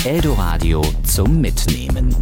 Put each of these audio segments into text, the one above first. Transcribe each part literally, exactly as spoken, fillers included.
Eldoradio zum Mitnehmen.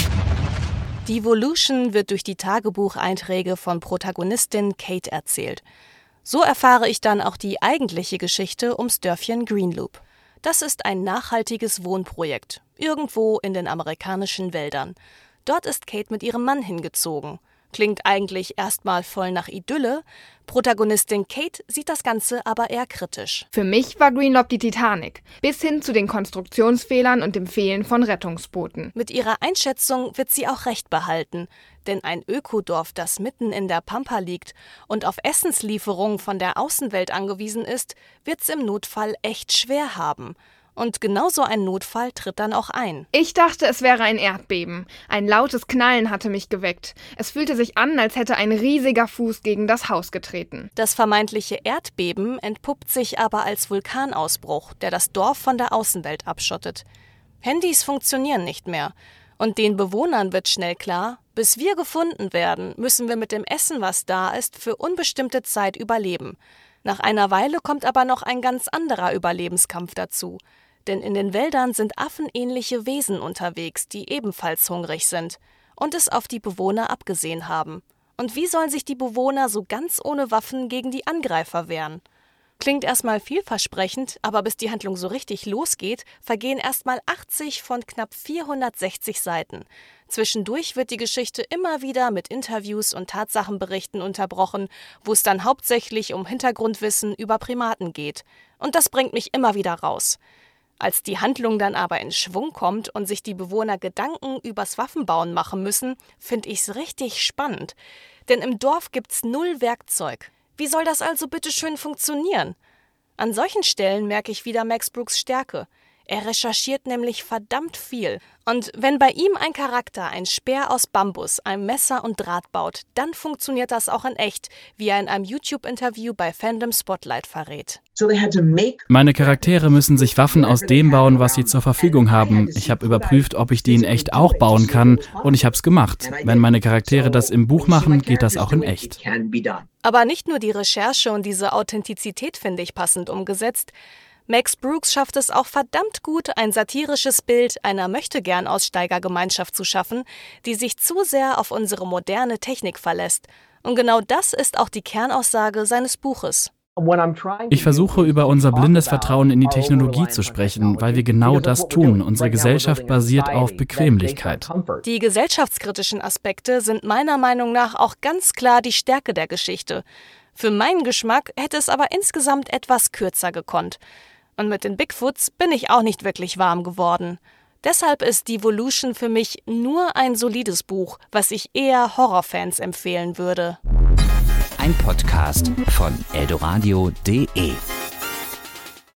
Devolution wird durch die Tagebucheinträge von Protagonistin Kate erzählt. So erfahre ich dann auch die eigentliche Geschichte ums Dörfchen Greenloop. Das ist ein nachhaltiges Wohnprojekt, irgendwo in den amerikanischen Wäldern. Dort ist Kate mit ihrem Mann hingezogen. Klingt eigentlich erstmal voll nach Idylle. Protagonistin Kate sieht das Ganze aber eher kritisch. Für mich war Greenloop die Titanic, bis hin zu den Konstruktionsfehlern und dem Fehlen von Rettungsbooten. Mit ihrer Einschätzung wird sie auch recht behalten. Denn ein Ökodorf, das mitten in der Pampa liegt und auf Essenslieferungen von der Außenwelt angewiesen ist, wird's im Notfall echt schwer haben. Und genau so ein Notfall tritt dann auch ein. Ich dachte, es wäre ein Erdbeben. Ein lautes Knallen hatte mich geweckt. Es fühlte sich an, als hätte ein riesiger Fuß gegen das Haus getreten. Das vermeintliche Erdbeben entpuppt sich aber als Vulkanausbruch, der das Dorf von der Außenwelt abschottet. Handys funktionieren nicht mehr. Und den Bewohnern wird schnell klar, bis wir gefunden werden, müssen wir mit dem Essen, was da ist, für unbestimmte Zeit überleben. Nach einer Weile kommt aber noch ein ganz anderer Überlebenskampf dazu. Denn in den Wäldern sind affenähnliche Wesen unterwegs, die ebenfalls hungrig sind und es auf die Bewohner abgesehen haben. Und wie sollen sich die Bewohner so ganz ohne Waffen gegen die Angreifer wehren? Klingt erstmal vielversprechend, aber bis die Handlung so richtig losgeht, vergehen erstmal achtzig von knapp vierhundertsechzig Seiten. Zwischendurch wird die Geschichte immer wieder mit Interviews und Tatsachenberichten unterbrochen, wo es dann hauptsächlich um Hintergrundwissen über Primaten geht. Und das bringt mich immer wieder raus. Als die Handlung dann aber in Schwung kommt und sich die Bewohner Gedanken übers Waffenbauen machen müssen, finde ich's richtig spannend. Denn im Dorf gibt's null Werkzeug. Wie soll das also bitteschön funktionieren? An solchen Stellen merke ich wieder Max Brooks Stärke. Er recherchiert nämlich verdammt viel. Und wenn bei ihm ein Charakter ein Speer aus Bambus, ein Messer und Draht baut, dann funktioniert das auch in echt, wie er in einem YouTube-Interview bei Fandom Spotlight verrät. Meine Charaktere müssen sich Waffen aus dem bauen, was sie zur Verfügung haben. Ich habe überprüft, ob ich die in echt auch bauen kann, und ich habe es gemacht. Wenn meine Charaktere das im Buch machen, geht das auch in echt. Aber nicht nur die Recherche und diese Authentizität finde ich passend umgesetzt. Max Brooks schafft es auch verdammt gut, ein satirisches Bild einer Möchtegern-Aussteigergemeinschaft zu schaffen, die sich zu sehr auf unsere moderne Technik verlässt. Und genau das ist auch die Kernaussage seines Buches. Ich versuche, über unser blindes Vertrauen in die Technologie zu sprechen, weil wir genau das tun. Unsere Gesellschaft basiert auf Bequemlichkeit. Die gesellschaftskritischen Aspekte sind meiner Meinung nach auch ganz klar die Stärke der Geschichte. Für meinen Geschmack hätte es aber insgesamt etwas kürzer gekonnt. Und mit den Bigfoots bin ich auch nicht wirklich warm geworden. Deshalb ist Devolution für mich nur ein solides Buch, was ich eher Horrorfans empfehlen würde. Ein Podcast von eldoradio punkt de